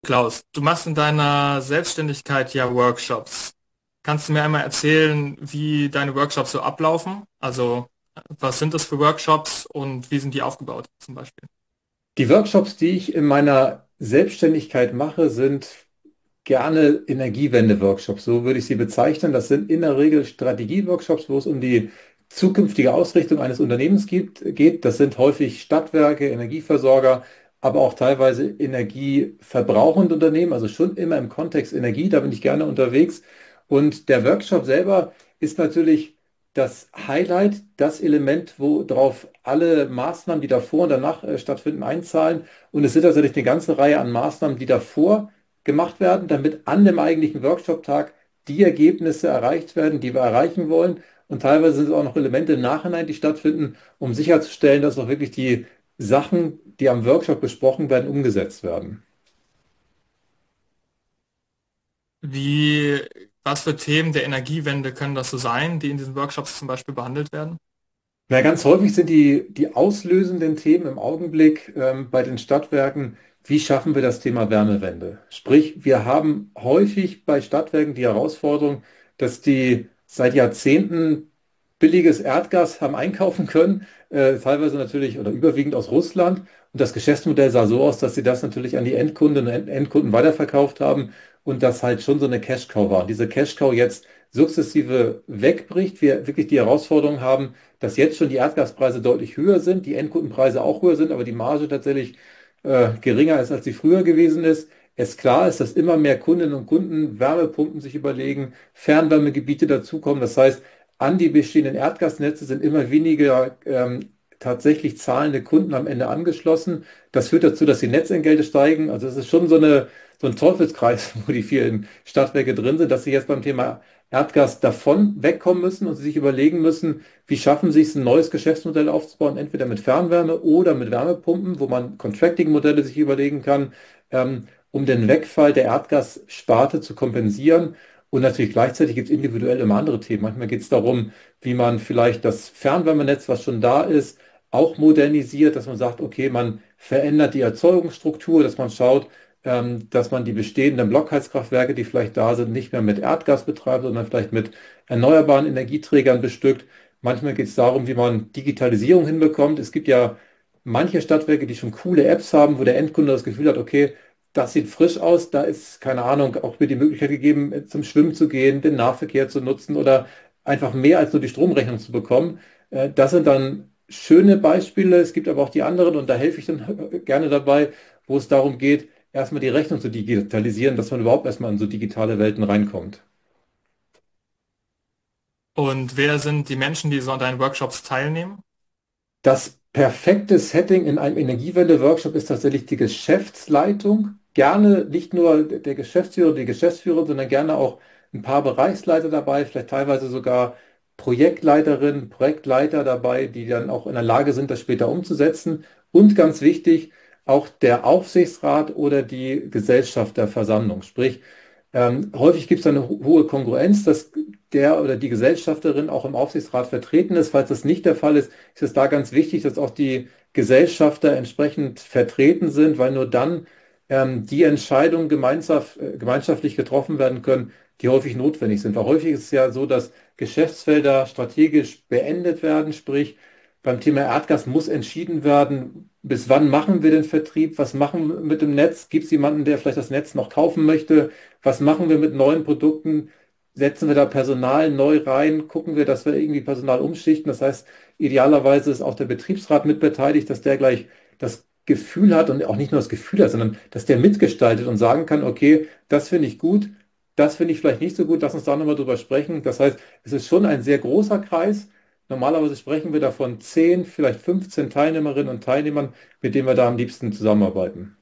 Klaus, du machst in deiner Selbstständigkeit ja Workshops. Kannst du mir einmal erzählen, wie deine Workshops so ablaufen? Also, was sind das für Workshops und wie sind die aufgebaut zum Beispiel? Die Workshops, die ich in meiner Selbstständigkeit mache, sind gerne Energiewende-Workshops. So würde ich sie bezeichnen. Das sind in der Regel Strategie-Workshops, wo es um die zukünftige Ausrichtung eines Unternehmens geht. Das sind häufig Stadtwerke, Energieversorger, aber auch teilweise energieverbrauchende Unternehmen, also schon immer im Kontext Energie. Da bin ich gerne unterwegs. Und der Workshop selber ist natürlich das Highlight, das Element, worauf alle Maßnahmen, die davor und danach stattfinden, einzahlen. Und es sind tatsächlich eine ganze Reihe an Maßnahmen, die davor gemacht werden, damit an dem eigentlichen Workshop-Tag die Ergebnisse erreicht werden, die wir erreichen wollen. Und teilweise sind es auch noch Elemente im Nachhinein, die stattfinden, um sicherzustellen, dass auch wirklich die Sachen, die am Workshop besprochen werden, umgesetzt werden. Wie, was für Themen der Energiewende können das so sein, die in diesen Workshops zum Beispiel behandelt werden? Na, ganz häufig sind die auslösenden Themen im Augenblick bei den Stadtwerken, wie schaffen wir das Thema Wärmewende? Sprich, wir haben häufig bei Stadtwerken die Herausforderung, dass die seit Jahrzehnten billiges Erdgas haben einkaufen können, teilweise natürlich oder überwiegend aus Russland. Und das Geschäftsmodell sah so aus, dass sie das natürlich an die Endkundinnen und Endkunden weiterverkauft haben und das halt schon so eine Cash-Cow war. Und diese Cash-Cow jetzt sukzessive wegbricht, wir wirklich die Herausforderung haben, dass jetzt schon die Erdgaspreise deutlich höher sind, die Endkundenpreise auch höher sind, aber die Marge tatsächlich geringer ist, als sie früher gewesen ist. Es klar ist, dass immer mehr Kundinnen und Kunden Wärmepumpen sich überlegen, Fernwärmegebiete dazukommen. Das heißt, an die bestehenden Erdgasnetze sind immer weniger tatsächlich zahlende Kunden am Ende angeschlossen. Das führt dazu, dass die Netzentgelte steigen. Also es ist schon so ein Teufelskreis, wo die vielen Stadtwerke drin sind, dass sie jetzt beim Thema Erdgas davon wegkommen müssen und sie sich überlegen müssen, wie schaffen sie es, ein neues Geschäftsmodell aufzubauen, entweder mit Fernwärme oder mit Wärmepumpen, wo man Contracting-Modelle sich überlegen kann, um den Wegfall der Erdgassparte zu kompensieren. Und natürlich gleichzeitig gibt es individuell immer andere Themen. Manchmal geht es darum, wie man vielleicht das Fernwärmenetz, was schon da ist, auch modernisiert, dass man sagt, okay, man verändert die Erzeugungsstruktur, dass man schaut, dass man die bestehenden Blockheizkraftwerke, die vielleicht da sind, nicht mehr mit Erdgas betreibt, sondern vielleicht mit erneuerbaren Energieträgern bestückt. Manchmal geht es darum, wie man Digitalisierung hinbekommt. Es gibt ja manche Stadtwerke, die schon coole Apps haben, wo der Endkunde das Gefühl hat, okay, das sieht frisch aus, da ist, keine Ahnung, auch mir die Möglichkeit gegeben, zum Schwimmen zu gehen, den Nahverkehr zu nutzen oder einfach mehr als nur die Stromrechnung zu bekommen. Das sind dann schöne Beispiele. Es gibt aber auch die anderen und da helfe ich dann gerne dabei, wo es darum geht, erstmal die Rechnung zu digitalisieren, dass man überhaupt erstmal in so digitale Welten reinkommt. Und wer sind die Menschen, die so an deinen Workshops teilnehmen? Das perfekte Setting in einem Energiewende-Workshop ist tatsächlich die Geschäftsleitung. Gerne nicht nur der Geschäftsführer, die Geschäftsführerin, sondern gerne auch ein paar Bereichsleiter dabei, vielleicht teilweise sogar Projektleiterinnen, Projektleiter dabei, die dann auch in der Lage sind, das später umzusetzen. Und ganz wichtig, auch der Aufsichtsrat oder die Gesellschafterversammlung. Sprich, häufig gibt es eine hohe Kongruenz, dass der oder die Gesellschafterin auch im Aufsichtsrat vertreten ist. Falls das nicht der Fall ist, ist es da ganz wichtig, dass auch die Gesellschafter entsprechend vertreten sind, weil nur dann die Entscheidungen gemeinschaftlich getroffen werden können, die häufig notwendig sind. Weil häufig ist es ja so, dass Geschäftsfelder strategisch beendet werden, sprich beim Thema Erdgas muss entschieden werden, bis wann machen wir den Vertrieb, was machen wir mit dem Netz, gibt es jemanden, der vielleicht das Netz noch kaufen möchte, was machen wir mit neuen Produkten, setzen wir da Personal neu rein, gucken wir, dass wir irgendwie Personal umschichten. Das heißt, idealerweise ist auch der Betriebsrat mit beteiligt, dass der gleich das Gefühl hat und auch nicht nur das Gefühl hat, sondern dass der mitgestaltet und sagen kann, okay, das finde ich gut, das finde ich vielleicht nicht so gut, lass uns da nochmal drüber sprechen. Das heißt, es ist schon ein sehr großer Kreis. Normalerweise sprechen wir davon 10, vielleicht 15 Teilnehmerinnen und Teilnehmern, mit denen wir da am liebsten zusammenarbeiten.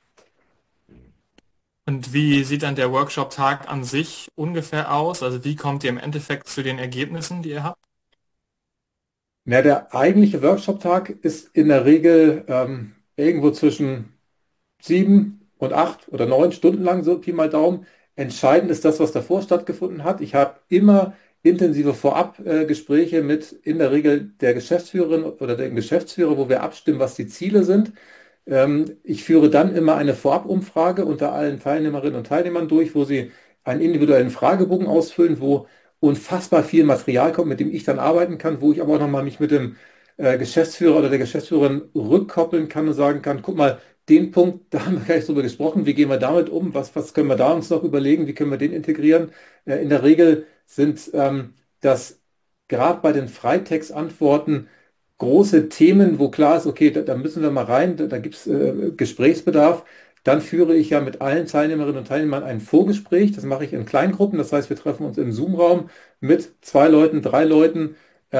Und wie sieht dann der Workshop-Tag an sich ungefähr aus? Also wie kommt ihr im Endeffekt zu den Ergebnissen, die ihr habt? Na, der eigentliche Workshop-Tag ist in der Regel irgendwo zwischen 7 und 8 oder 9 Stunden lang, so Pi mal Daumen. Entscheidend ist das, was davor stattgefunden hat. Ich habe immer intensive Vorab-Gespräche mit in der Regel der Geschäftsführerin oder dem Geschäftsführer, wo wir abstimmen, was die Ziele sind. Ich führe dann immer eine Vorabumfrage unter allen Teilnehmerinnen und Teilnehmern durch, wo sie einen individuellen Fragebogen ausfüllen, wo unfassbar viel Material kommt, mit dem ich dann arbeiten kann, wo ich aber auch nochmal mich mit dem Geschäftsführer oder der Geschäftsführerin rückkoppeln kann und sagen kann, guck mal, den Punkt, da haben wir gar nicht drüber gesprochen, wie gehen wir damit um, was können wir da uns noch überlegen, wie können wir den integrieren. In der Regel sind das gerade bei den Freitextantworten große Themen, wo klar ist, okay, da müssen wir mal rein, da gibt es Gesprächsbedarf. Dann führe ich ja mit allen Teilnehmerinnen und Teilnehmern ein Vorgespräch. Das mache ich in Kleingruppen. Das heißt, wir treffen uns im Zoom-Raum mit 2 Leuten, 3 Leuten,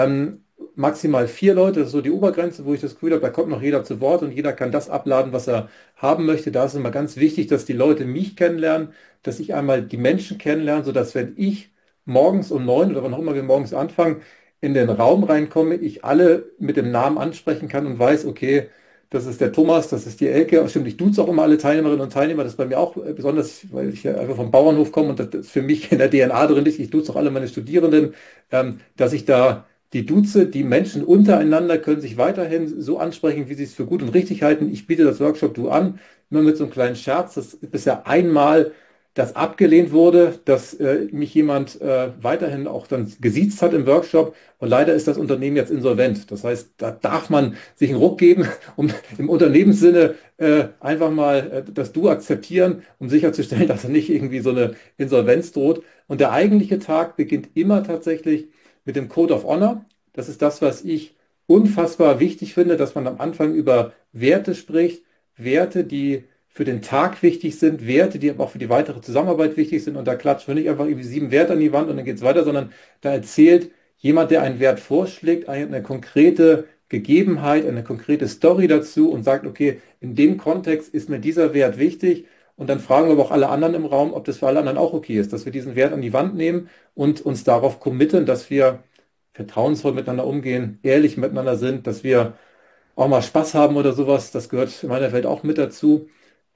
maximal 4 Leute. Das ist so die Obergrenze, wo ich das Gefühl habe, da kommt noch jeder zu Wort und jeder kann das abladen, was er haben möchte. Da ist immer ganz wichtig, dass die Leute mich kennenlernen, dass ich einmal die Menschen kennenlerne, sodass wenn ich morgens um 9 oder wann auch immer wir morgens anfangen, in den Raum reinkomme, ich alle mit dem Namen ansprechen kann und weiß, okay, das ist der Thomas, das ist die Elke. Stimmt, ich duze auch immer alle Teilnehmerinnen und Teilnehmer. Das ist bei mir auch besonders, weil ich ja einfach vom Bauernhof komme und das ist für mich in der DNA drin ist. Ich duze auch alle meine Studierenden, dass ich da die duze. Die Menschen untereinander können sich weiterhin so ansprechen, wie sie es für gut und richtig halten. Ich biete das Workshop Du an, immer mit so einem kleinen Scherz. Das ist bisher einmal das abgelehnt wurde, dass mich jemand weiterhin auch dann gesiezt hat im Workshop. Und leider ist das Unternehmen jetzt insolvent. Das heißt, da darf man sich einen Ruck geben, um im Unternehmenssinne einfach mal das Du akzeptieren, um sicherzustellen, dass er nicht irgendwie so eine Insolvenz droht. Und der eigentliche Tag beginnt immer tatsächlich mit dem Code of Honor. Das ist das, was ich unfassbar wichtig finde, dass man am Anfang über Werte spricht. Werte, die für den Tag wichtig sind, Werte, die aber auch für die weitere Zusammenarbeit wichtig sind. Und da klatscht man nicht einfach irgendwie 7 Werte an die Wand und dann geht es weiter, sondern da erzählt jemand, der einen Wert vorschlägt, eine konkrete Gegebenheit, eine konkrete Story dazu und sagt, okay, in dem Kontext ist mir dieser Wert wichtig. Und dann fragen wir aber auch alle anderen im Raum, ob das für alle anderen auch okay ist, dass wir diesen Wert an die Wand nehmen und uns darauf committen, dass wir vertrauensvoll miteinander umgehen, ehrlich miteinander sind, dass wir auch mal Spaß haben oder sowas. Das gehört in meiner Welt auch mit dazu.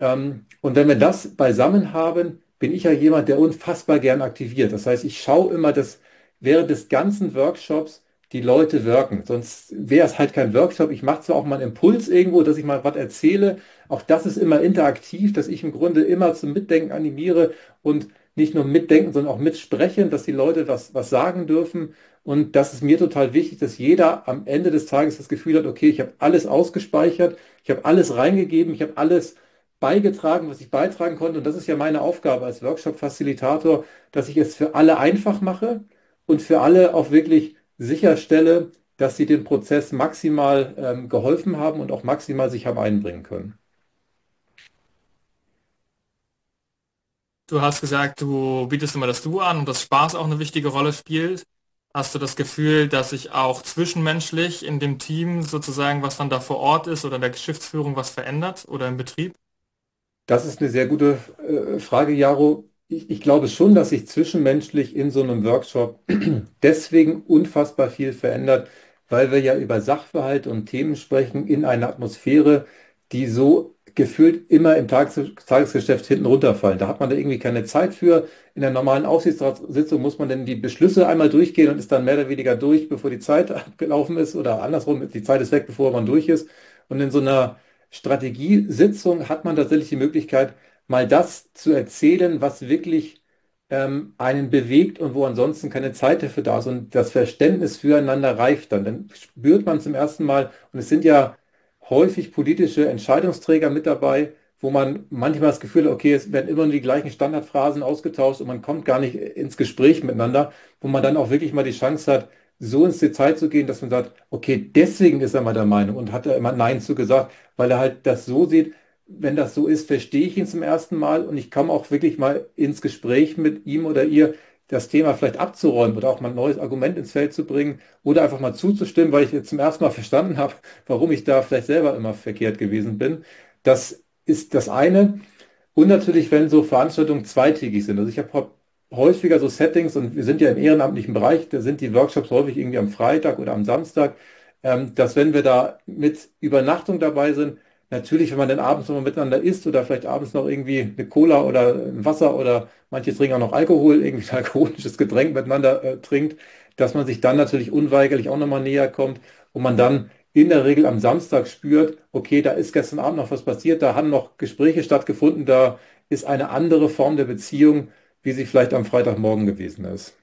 Und wenn wir das beisammen haben, bin ich ja jemand, der unfassbar gern aktiviert. Das heißt, ich schaue immer, dass während des ganzen Workshops die Leute wirken. Sonst wäre es halt kein Workshop. Ich mache zwar auch mal einen Impuls irgendwo, dass ich mal was erzähle. Auch das ist immer interaktiv, dass ich im Grunde immer zum Mitdenken animiere und nicht nur mitdenken, sondern auch mitsprechen, dass die Leute was sagen dürfen. Und das ist mir total wichtig, dass jeder am Ende des Tages das Gefühl hat, okay, ich habe alles ausgespeichert, ich habe alles reingegeben, ich habe alles beigetragen, was ich beitragen konnte. Und das ist ja meine Aufgabe als Workshop-Facilitator, dass ich es für alle einfach mache und für alle auch wirklich sicherstelle, dass sie den Prozess maximal geholfen haben und auch maximal sich haben einbringen können. Du hast gesagt, du bietest immer das Du an und dass Spaß auch eine wichtige Rolle spielt. Hast du das Gefühl, dass sich auch zwischenmenschlich in dem Team sozusagen, was dann da vor Ort ist oder in der Geschäftsführung was verändert oder im Betrieb? Das ist eine sehr gute Frage, Jaro. Ich glaube schon, dass sich zwischenmenschlich in so einem Workshop deswegen unfassbar viel verändert, weil wir ja über Sachverhalte und Themen sprechen in einer Atmosphäre, die so gefühlt immer im Tagesgeschäft hinten runterfallen. Da hat man da irgendwie keine Zeit für. In der normalen Aufsichtsratssitzung muss man dann die Beschlüsse einmal durchgehen und ist dann mehr oder weniger durch, bevor die Zeit abgelaufen ist oder andersrum, die Zeit ist weg, bevor man durch ist. Und in so einer Strategiesitzung hat man tatsächlich die Möglichkeit, mal das zu erzählen, was wirklich einen bewegt und wo ansonsten keine Zeit dafür da ist und das Verständnis füreinander reift dann. Dann spürt man zum ersten Mal, und es sind ja häufig politische Entscheidungsträger mit dabei, wo man manchmal das Gefühl hat, okay, es werden immer nur die gleichen Standardphrasen ausgetauscht und man kommt gar nicht ins Gespräch miteinander, wo man dann auch wirklich mal die Chance hat, so ins Detail zu gehen, dass man sagt, okay, deswegen ist er mal der Meinung und hat er immer Nein zu gesagt, weil er halt das so sieht, wenn das so ist, verstehe ich ihn zum ersten Mal und ich komme auch wirklich mal ins Gespräch mit ihm oder ihr, das Thema vielleicht abzuräumen oder auch mal ein neues Argument ins Feld zu bringen oder einfach mal zuzustimmen, weil ich jetzt zum ersten Mal verstanden habe, warum ich da vielleicht selber immer verkehrt gewesen bin. Das ist das eine. Und natürlich, wenn so Veranstaltungen zweitägig sind. Also ich habe häufiger so Settings und wir sind ja im ehrenamtlichen Bereich, da sind die Workshops häufig irgendwie am Freitag oder am Samstag, dass wenn wir da mit Übernachtung dabei sind, natürlich, wenn man dann abends noch mal miteinander isst oder vielleicht abends noch irgendwie eine Cola oder ein Wasser oder manche trinken auch noch Alkohol, irgendwie ein alkoholisches Getränk miteinander trinkt, dass man sich dann natürlich unweigerlich auch nochmal näher kommt und man dann in der Regel am Samstag spürt, okay, da ist gestern Abend noch was passiert, da haben noch Gespräche stattgefunden, da ist eine andere Form der Beziehung, wie sie vielleicht am Freitagmorgen gewesen ist.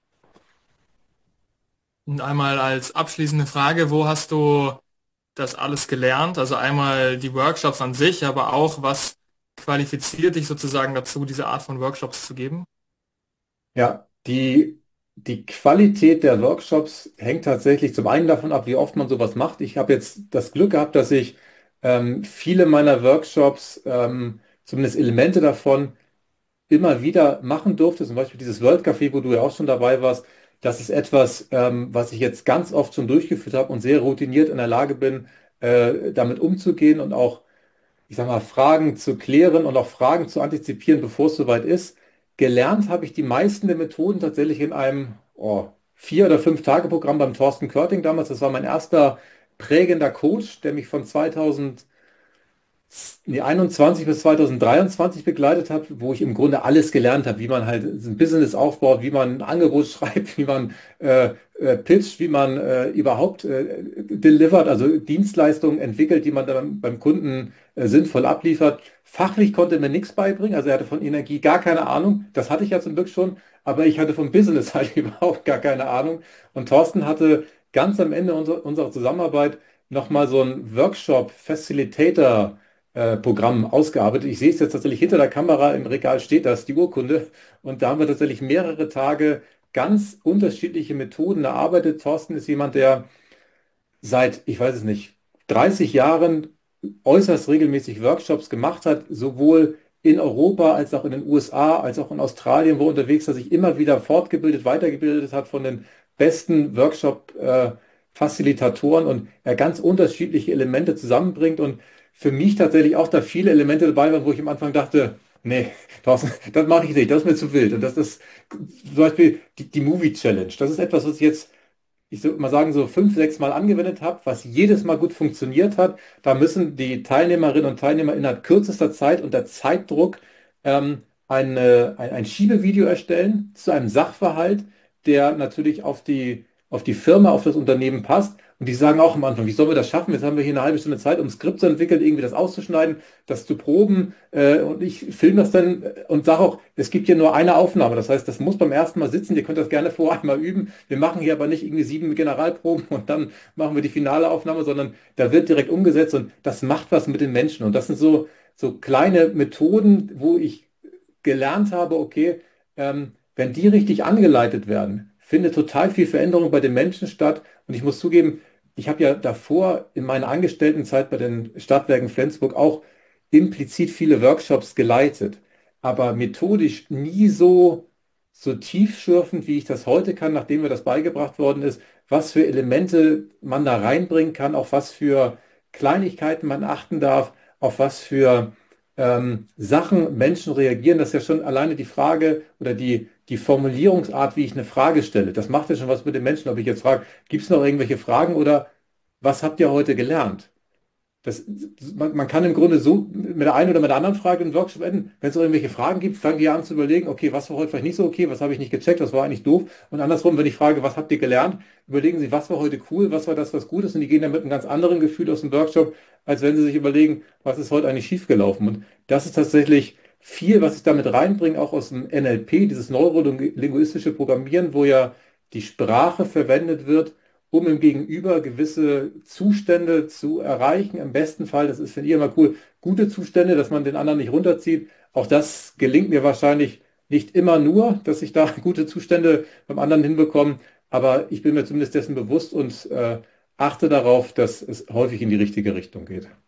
Und einmal als abschließende Frage, wo hast du das alles gelernt? Also einmal die Workshops an sich, aber auch, was qualifiziert dich sozusagen dazu, diese Art von Workshops zu geben? Ja, die Qualität der Workshops hängt tatsächlich zum einen davon ab, wie oft man sowas macht. Ich habe jetzt das Glück gehabt, dass ich viele meiner Workshops, zumindest Elemente davon, immer wieder machen durfte. Zum Beispiel dieses World Café, wo du ja auch schon dabei warst. Das ist etwas, was ich jetzt ganz oft schon durchgeführt habe und sehr routiniert in der Lage bin, damit umzugehen und auch, ich sag mal, Fragen zu klären und auch Fragen zu antizipieren, bevor es soweit ist. Gelernt habe ich die meisten der Methoden tatsächlich in einem 4- oder 5-Tage-Programm beim Thorsten Körting damals. Das war mein erster prägender Coach, der mich von 21 bis 2023 begleitet habe, wo ich im Grunde alles gelernt habe, wie man halt ein Business aufbaut, wie man ein Angebot schreibt, wie man pitcht, wie man überhaupt delivert, also Dienstleistungen entwickelt, die man dann beim Kunden sinnvoll abliefert. Fachlich konnte er mir nichts beibringen, also er hatte von Energie gar keine Ahnung. Das hatte ich ja zum Glück schon, aber ich hatte vom Business halt überhaupt gar keine Ahnung. Und Thorsten hatte ganz am Ende unserer Zusammenarbeit nochmal so ein Workshop Facilitator Programm ausgearbeitet. Ich sehe es jetzt tatsächlich hinter der Kamera, im Regal steht das, die Urkunde. Und da haben wir tatsächlich mehrere Tage ganz unterschiedliche Methoden erarbeitet. Thorsten ist jemand, der seit, ich weiß es nicht, 30 Jahren äußerst regelmäßig Workshops gemacht hat, sowohl in Europa als auch in den USA, als auch in Australien, wo er unterwegs er sich immer wieder fortgebildet, weitergebildet hat von den besten Workshop-Facilitatoren und er ganz unterschiedliche Elemente zusammenbringt und für mich tatsächlich auch da viele Elemente dabei waren, wo ich am Anfang dachte, nee, Thorsten, das mache ich nicht, das ist mir zu wild. Und das ist zum Beispiel die Movie Challenge. Das ist etwas, was ich würde mal sagen, so 5, 6 Mal angewendet habe, was jedes Mal gut funktioniert hat. Da müssen die Teilnehmerinnen und Teilnehmer innerhalb kürzester Zeit unter Zeitdruck ein Schiebevideo erstellen zu einem Sachverhalt, der natürlich auf die Firma, auf das Unternehmen passt. Und die sagen auch am Anfang, wie sollen wir das schaffen? Jetzt haben wir hier eine halbe Stunde Zeit, um ein Skript zu entwickeln, irgendwie das auszuschneiden, das zu proben. Und ich filme das dann und sage auch, es gibt hier nur eine Aufnahme. Das heißt, das muss beim ersten Mal sitzen. Ihr könnt das gerne vorher einmal üben. Wir machen hier aber nicht irgendwie 7 Generalproben und dann machen wir die finale Aufnahme, sondern da wird direkt umgesetzt und das macht was mit den Menschen. Und das sind so kleine Methoden, wo ich gelernt habe, okay, wenn die richtig angeleitet werden, findet total viel Veränderung bei den Menschen statt. Und ich muss zugeben, ich habe ja davor in meiner Angestelltenzeit bei den Stadtwerken Flensburg auch implizit viele Workshops geleitet, aber methodisch nie so tiefschürfend, wie ich das heute kann, nachdem mir das beigebracht worden ist, was für Elemente man da reinbringen kann, auf was für Kleinigkeiten man achten darf, auf was für Sachen Menschen reagieren. Das ist ja schon alleine die Frage oder die Formulierungsart, wie ich eine Frage stelle. Das macht ja schon was mit den Menschen, ob ich jetzt frage, gibt es noch irgendwelche Fragen oder was habt ihr heute gelernt? Das, man kann im Grunde so mit der einen oder mit der anderen Frage einen Workshop enden. Wenn es noch irgendwelche Fragen gibt, fangen die an zu überlegen, okay, was war heute vielleicht nicht so okay, was habe ich nicht gecheckt, was war eigentlich doof. Und andersrum, wenn ich frage, was habt ihr gelernt, überlegen sie, was war heute cool, was war das, was gut ist. Und die gehen dann mit einem ganz anderen Gefühl aus dem Workshop, als wenn sie sich überlegen, was ist heute eigentlich schiefgelaufen. Und das ist tatsächlich viel, was ich damit reinbringe, auch aus dem NLP, dieses neurolinguistische Programmieren, wo ja die Sprache verwendet wird, um im Gegenüber gewisse Zustände zu erreichen. Im besten Fall, das ist, finde ich immer cool, gute Zustände, dass man den anderen nicht runterzieht. Auch das gelingt mir wahrscheinlich nicht immer nur, dass ich da gute Zustände beim anderen hinbekomme, aber ich bin mir zumindest dessen bewusst und achte darauf, dass es häufig in die richtige Richtung geht.